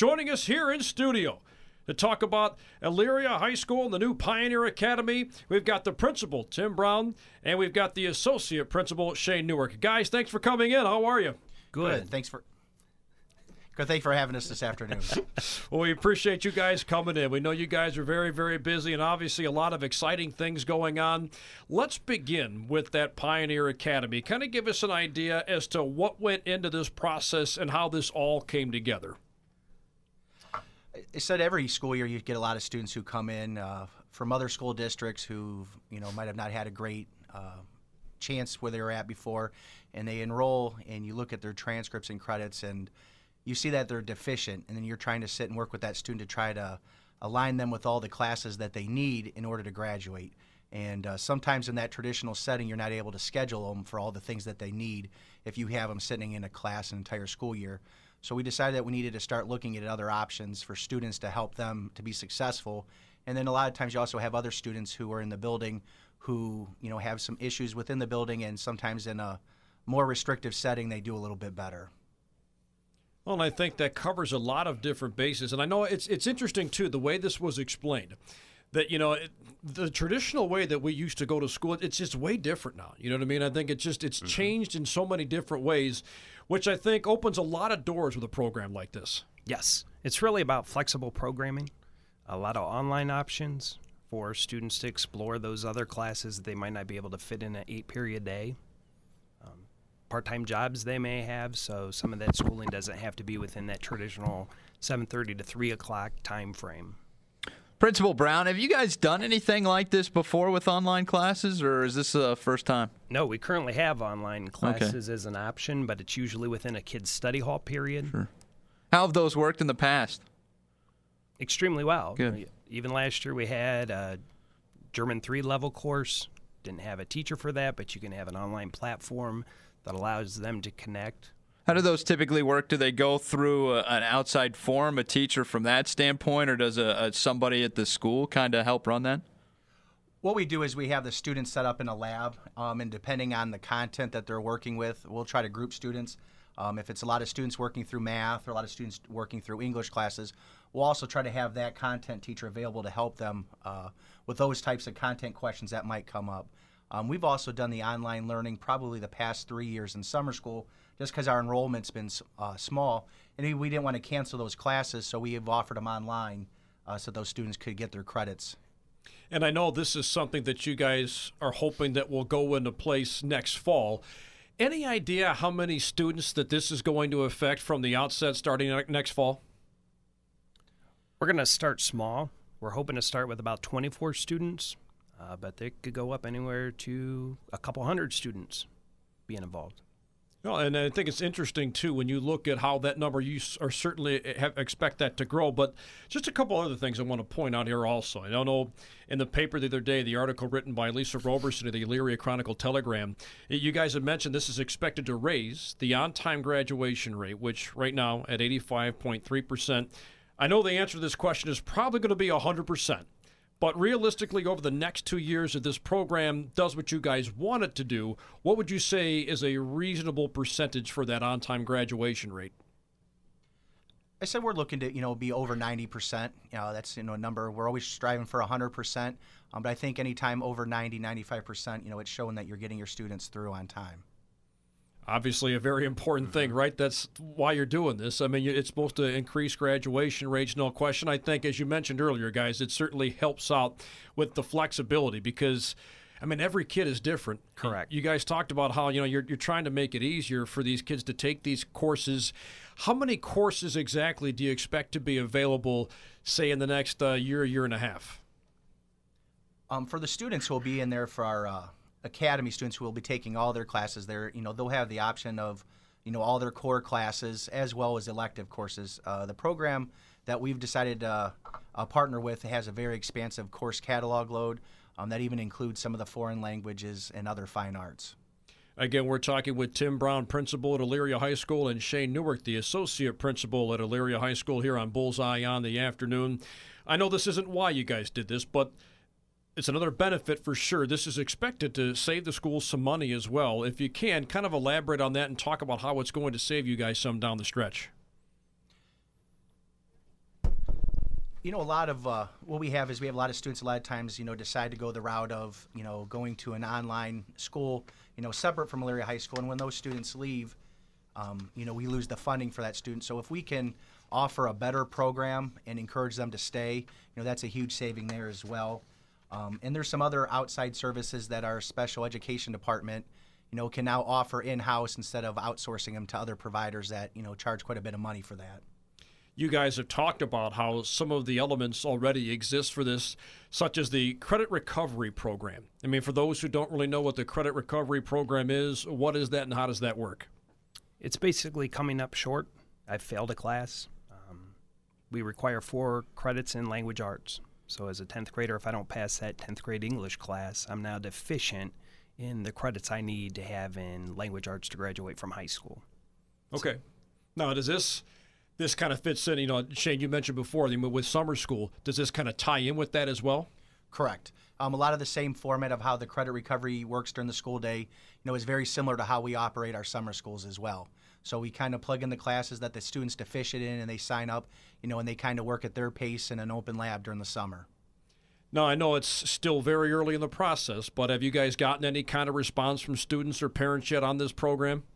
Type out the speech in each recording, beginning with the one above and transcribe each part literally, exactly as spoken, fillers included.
joining us here in studio to talk about Elyria High School and the new Pioneer Academy. We've got the principal, Tim Brown, and we've got the associate principal, Shane Newark. Guys, thanks for coming in. How are you? Good. Good. Thanks for Good. Thanks for having us this afternoon. Well, we appreciate you guys coming in. We know you guys are very, very busy, and obviously a lot of exciting things going on. Let's begin with that Pioneer Academy. Kind of give us an idea as to what went into this process and how this all came together. I said every school year you get a lot of students who come in uh, from other school districts who, you know, might have not had a great uh, chance where they were at before, and they enroll, and you look at their transcripts and credits, and you see that they're deficient, and then you're trying to sit and work with that student to try to align them with all the classes that they need in order to graduate. And uh, sometimes in that traditional setting, you're not able to schedule them for all the things that they need if you have them sitting in a class an entire school year. So we decided that we needed to start looking at other options for students to help them to be successful. And then a lot of times you also have other students who are in the building who, you know, have some issues within the building, and sometimes in a more restrictive setting they do a little bit better. Well, and I think that covers a lot of different bases. And I know it's it's interesting, too, the way this was explained, that, you know, it, the traditional way that we used to go to school, it's just way different now. You know what I mean? I think it's just it's mm-hmm. changed in so many different ways, which I think opens a lot of doors with a program like this. Yes. It's really about flexible programming, a lot of online options for students to explore those other classes that they might not be able to fit in an eight-period day. Part-time jobs they may have, so some of that schooling doesn't have to be within that traditional seven thirty to three o'clock time frame. Principal Brown, have you guys done anything like this before with online classes, or is this the first time? No, we currently have online classes okay. as an option, but it's usually within a kid's study hall period. Sure. How have those worked in the past? Extremely well. Good. Even last year we had a German three level course. Didn't have a teacher for that, but you can have an online platform that allows them to connect. How do those typically work? Do they go through a, an outside forum, a teacher from that standpoint, or does a, a somebody at the school kind of help run that? What we do is we have the students set up in a lab, um, and depending on the content that they're working with, we'll try to group students. Um, if it's a lot of students working through math or a lot of students working through English classes, we'll also try to have that content teacher available to help them uh, with those types of content questions that might come up. Um, we've also done the online learning probably the past three years in summer school just because our enrollment's been uh, small, and we didn't want to cancel those classes, so we have offered them online uh, so those students could get their credits. And I know this is something that you guys are hoping that will go into place next fall. Any idea how many students that this is going to affect from the outset starting next fall? We're going to start small. We're hoping to start with about twenty-four students. Uh, but they could go up anywhere to a couple hundred students being involved. Well, and I think it's interesting, too, when you look at how that number, you are certainly have, expect that to grow. But just a couple other things I want to point out here also. I don't know, in the paper the other day, the article written by Lisa Roberson of the Elyria Chronicle Telegram, you guys have mentioned this is expected to raise the on-time graduation rate, which right now at eighty-five point three percent. I know the answer to this question is probably going to be one hundred percent. But realistically, over the next two years, if this program does what you guys want it to do, what would you say is a reasonable percentage for that on-time graduation rate? I said we're looking to, you know, be over ninety percent. You know, that's, you know, a number. We're always striving for one hundred percent. Um, but I think anytime over ninety, ninety-five percent, you know, it's showing that you're getting your students through on time. Obviously a very important thing, right? That's why you're doing this. I mean, it's supposed to increase graduation rates, no question. I think, as you mentioned earlier, guys, it certainly helps out with the flexibility because, I mean, every kid is different. Correct. You guys talked about how, you know, you're, you're trying to make it easier for these kids to take these courses. How many courses exactly do you expect to be available, say, in the next uh, year, year and a half? Um, for the students who will be in there for our uh, Academy students who will be taking all their classes there, you know, they'll have the option of, you know, all their core classes as well as elective courses. Uh, the program that we've decided to uh, partner with has a very expansive course catalog load um, that even includes some of the foreign languages and other fine arts. Again, we're talking with Tim Brown, principal at Elyria High School, and Shane Newark, the associate principal at Elyria High School, here on Bullseye on the afternoon. I know this isn't why you guys did this, but it's another benefit for sure. This is expected to save the school some money as well. If you can, kind of elaborate on that and talk about how it's going to save you guys some down the stretch. You know, a lot of uh, what we have is we have a lot of students a lot of times, you know, decide to go the route of, you know, going to an online school, you know, separate from Elyria High School. And when those students leave, um, you know, we lose the funding for that student. So if we can offer a better program and encourage them to stay, you know, that's a huge saving there as well. Um, and there's some other outside services that our special education department, you know, can now offer in-house instead of outsourcing them to other providers that, you know, charge quite a bit of money for that. You guys have talked about how some of the elements already exist for this, such as the credit recovery program. I mean, for those who don't really know what the credit recovery program is, what is that and how does that work? It's basically coming up short. I've failed a class. Um, we require four credits in language arts. So as a tenth grader, if I don't pass that tenth grade English class, I'm now deficient in the credits I need to have in language arts to graduate from high school. Okay. Now, does this... This kind of fits in, you know, Shane, you mentioned before, with summer school. Does this kind of tie in with that as well? Correct. Um, a lot of the same format of how the credit recovery works during the school day, you know, is very similar to how we operate our summer schools as well. So we kind of plug in the classes that the student's deficient in, and they sign up, you know, and they kind of work at their pace in an open lab during the summer. Now, I know it's still very early in the process, but have you guys gotten any kind of response from students or parents yet on this program?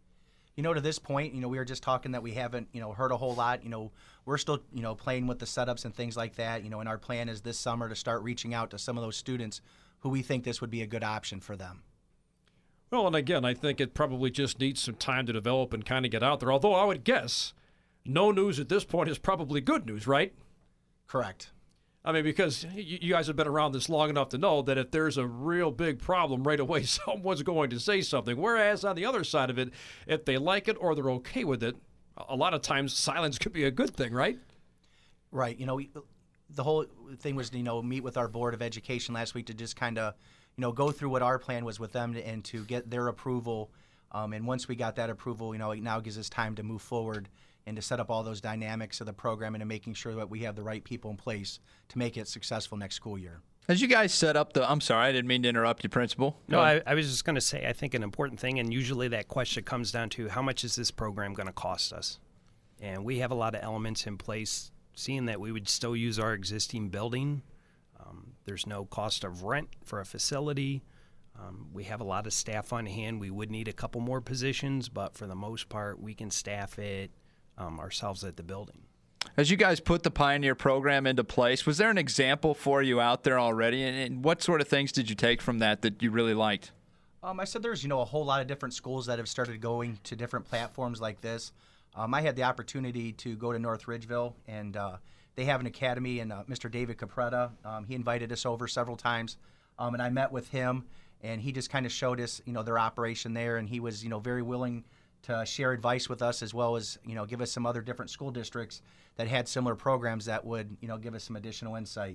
You know, to this point, you know, we were just talking that we haven't, you know, heard a whole lot. You know, we're still, you know, playing with the setups and things like that. You know, and our plan is this summer to start reaching out to some of those students who we think this would be a good option for them. Well, and again, I think it probably just needs some time to develop and kind of get out there. Although I would guess no news at this point is probably good news, right? Correct. I mean, because you guys have been around this long enough to know that if there's a real big problem right away, someone's going to say something. Whereas on the other side of it, if they like it or they're okay with it, a lot of times silence could be a good thing, right? Right. You know, we, the whole thing was, you know, meet with our Board of Education last week to just kind of, you know, go through what our plan was with them and to get their approval. Um, and once we got that approval, you know, it now gives us time to move forward and to set up all those dynamics of the program and to making sure that we have the right people in place to make it successful next school year. As you guys set up the, I'm sorry, I didn't mean to interrupt you, Principal. No, I, I was just going to say, I think an important thing, and usually that question comes down to how much is this program going to cost us? And we have a lot of elements in place, seeing that we would still use our existing building. Um, there's no cost of rent for a facility. Um, we have a lot of staff on hand. We would need a couple more positions, but for the most part, we can staff it um, ourselves at the building. As you guys put the Pioneer program into place, was there an example for you out there already? And, and what sort of things did you take from that that you really liked? Um, I said there's, you know, a whole lot of different schools that have started going to different platforms like this. Um, I had the opportunity to go to North Ridgeville, and uh, they have an academy, and uh, Mister David Capretta, um, he invited us over several times, um, and I met with him, and he just kind of showed us, you know, their operation there, and he was, you know, very willing to share advice with us as well as, you know, give us some other different school districts that had similar programs that would, you know, give us some additional insight.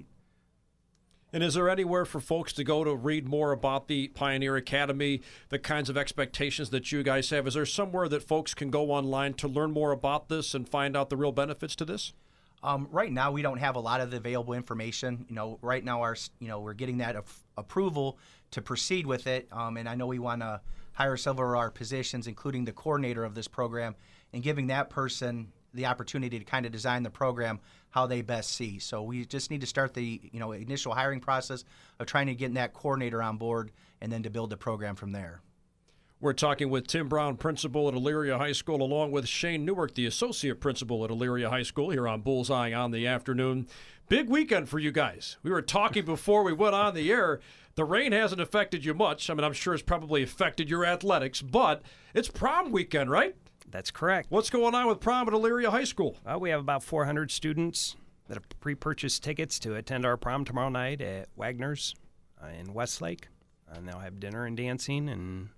And is there anywhere for folks to go to read more about the Pioneer Academy, the kinds of expectations that you guys have? Is there somewhere that folks can go online to learn more about this and find out the real benefits to this? Um, right now, we don't have a lot of the available information. You know, right now, our, you know, we're getting that af- approval to proceed with it, um, and I know we want to hire several of our positions, including the coordinator of this program, and giving that person the opportunity to kind of design the program how they best see. So we just need to start the, you know, initial hiring process of trying to get that coordinator on board and then to build the program from there. We're talking with Tim Brown, principal at Elyria High School, along with Shane Newark, the associate principal at Elyria High School, here on Bullseye on the Afternoon. Big weekend for you guys. We were talking before we went on the air. The rain hasn't affected you much. I mean, I'm sure it's probably affected your athletics, but it's prom weekend, right? That's correct. What's going on with prom at Elyria High School? Uh, we have about four hundred students that have pre-purchased tickets to attend our prom tomorrow night at Wagner's uh, in Westlake. And they'll have dinner and dancing and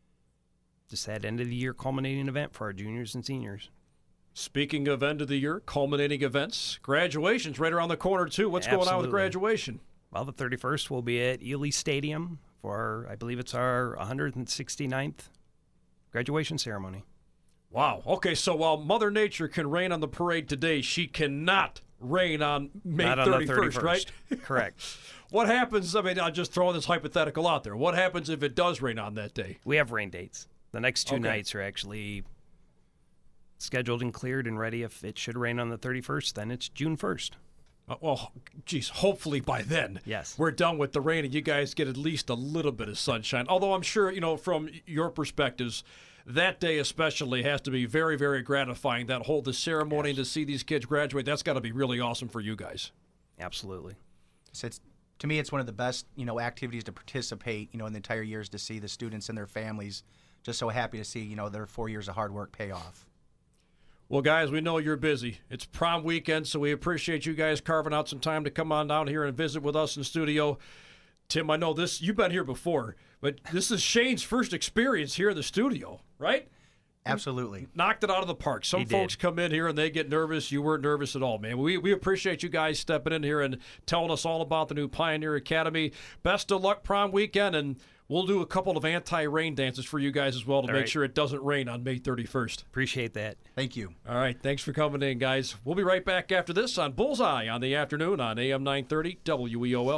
just that end of the year culminating event for our juniors and seniors. Speaking of end of the year, culminating events, graduation's right around the corner too. What's Absolutely. going on with graduation? Well, the thirty-first will be at Ely Stadium for, I believe it's our one hundred sixty-ninth graduation ceremony. Wow. Okay, so while Mother Nature can rain on the parade today, she cannot rain on May Not thirty-first, on the thirty-first, right? Correct. What happens, I mean, I'll just throw this hypothetical out there. What happens if it does rain on that day? We have rain dates. The next two Okay. nights are actually scheduled and cleared and ready. If it should rain on the thirty-first, then it's June first. Uh, well, geez, hopefully by then Yes. we're done with the rain and you guys get at least a little bit of sunshine. Although I'm sure, you know, from your perspectives, that day especially has to be very, very gratifying. That whole the ceremony Yes. to see these kids graduate, that's got to be really awesome for you guys. Absolutely. So it's, to me, it's one of the best, you know, activities to participate, you know, in the entire years to see the students and their families just so happy to see, you know, their four years of hard work pay off. Well, guys, we know you're busy. It's prom weekend, so we appreciate you guys carving out some time to come on down here and visit with us in studio. Tim, I know this, you've been here before, but this is Shane's first experience here in the studio, right? Absolutely. Knocked it out of the park. Some He did. folks come in here and they get nervous. You weren't nervous at all, man. We, we appreciate you guys stepping in here and telling us all about the new Pioneer Academy. Best of luck prom weekend, and we'll do a couple of anti-rain dances for you guys as well to All make right. sure it doesn't rain on May thirty-first. Appreciate that. Thank you. All right, thanks for coming in, guys. We'll be right back after this on Bullseye on the afternoon on A M nine thirty W E O L.